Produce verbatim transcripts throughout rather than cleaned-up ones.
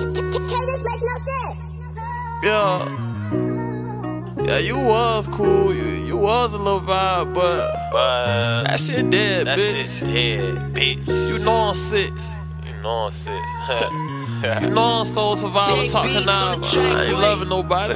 This makes no sense. Yeah. Yeah, you was cool. You, you was a little vibe, but, But that shit dead, that bitch. shit dead, bitch. You know I'm six. You know I'm sick. You know I'm Soul Survivor talking now. I ain't loving nobody.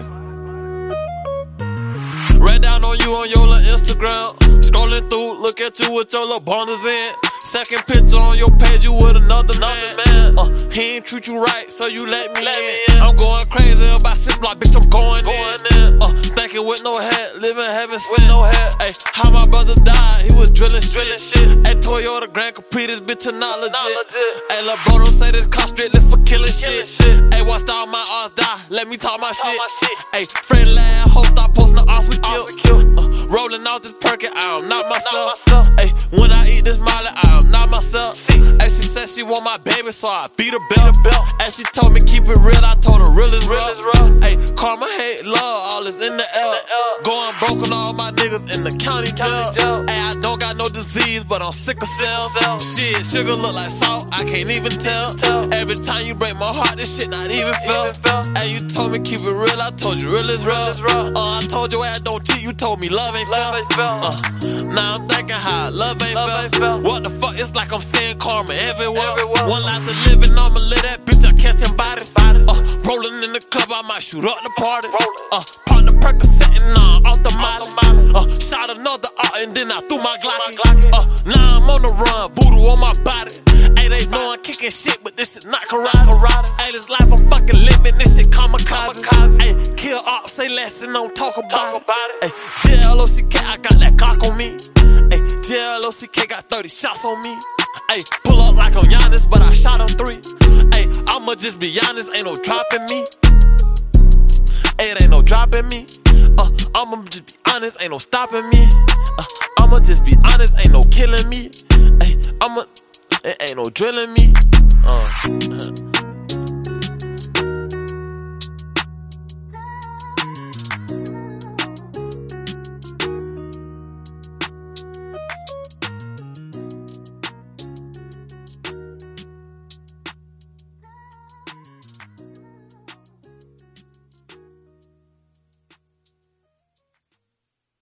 Ran down on you on your little Instagram. Scrolling through, look at you with your little bundles in. Second picture on your page, you with another man. man. Uh, he ain't treat you right, so you let me, let in. me in. I'm going crazy about six block, bitch, I'm going, going in. in. Uh, thinking with no hat, living heaven sent. No Ay, how my brother died, he was drilling, drilling shit. shit. Ay, Toyota Grand Capri, this bitch is not legit. Not legit. Ay, lil' bro, don't say this car strictly for killing, killing shit. shit. Ay, watched all my odds die, let me talk my talk shit. My shit. Ay, friend lad, host, stop posting the odds we killed. Uh, rolling out this perky, I am not myself. Ay, when I eat this molly, I am not myself. Ay, she said she want my baby, so I beat her belt. Ay, she told me keep it real, I told her real is real. Ay, karma, hate, love, all is in the air. Going broke on all my niggas in the county jail. Ay, I don't got no disease, but I'm sick of cells. Shit, sugar look like salt, I can't even tell. Every time you break my heart, this shit not even felt. Ay, you told me keep it real, I told you real is real. Uh, I told your ass don't cheat, you told me love ain't felt. Uh, now I'm thinking how love ain't felt. What the fuck, it's like I'm seeing karma everywhere. One life to live and I'ma live that bitch, I catching bodies. Uh, rolling in the club, I might shoot up the party. Uh, partner Percocet and uh, off the molly. Uh, shot another art and then I threw my Glocky. Uh, now I'm on the run, voodoo on my body. Ay, they know I'm kicking shit, but this shit not karate. Ay, this life I'm fucking living, this shit kamikaze. Ay, kill ops, say less and don't talk about it. Ay, J L O C K, I got that Glock on me. Ay, J L O C K got thirty shots on me. Ay, pull up like I'm Giannis, but I shot him three. Ay, I'ma just be honest, ain't no dropping me. Ay, it ain't no dropping me. Uh, I'ma just be honest, ain't no stopping me. Uh, I'ma just be honest, ain't no killing me. Ay, I'ma, it ain't no drilling me. Uh, uh.